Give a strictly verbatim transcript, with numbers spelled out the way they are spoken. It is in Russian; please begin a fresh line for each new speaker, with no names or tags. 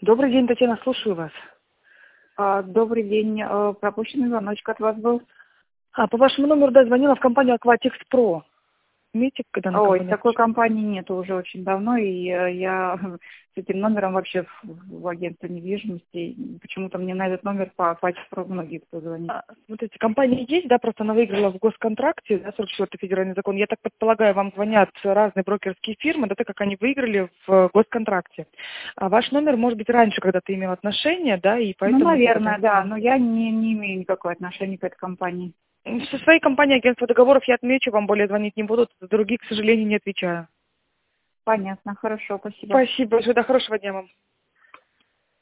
Добрый день, Татьяна, слушаю вас.
А, Добрый день. Э, Пропущенный звоночек от вас был.
А, по вашему номеру, да, звонила в компанию Aquatics Pro. Имеете данную
Ой,
компанию?
такой компании нету уже очень давно, и э, я с этим номером вообще в, в агентстве недвижимости. И почему-то мне на этот номер по Aquatics многие кто звонит.
А, вот эти компании есть, да, просто она выиграла в госконтракте, да, сорок четвёртый федеральный закон. Я так предполагаю, вам звонят разные брокерские фирмы, да, так как они выиграли в госконтракте. А ваш номер, может быть, раньше когда-то имел отношение, да, и
Ну,
поэтому...
наверное, да, но я не, не имею никакого отношения к этой компании.
Со своей компанией агентства договоров я отмечу, вам более звонить не будут, за других, к сожалению, не отвечаю.
Понятно, хорошо, спасибо.
Спасибо большое, да, хорошего дня вам.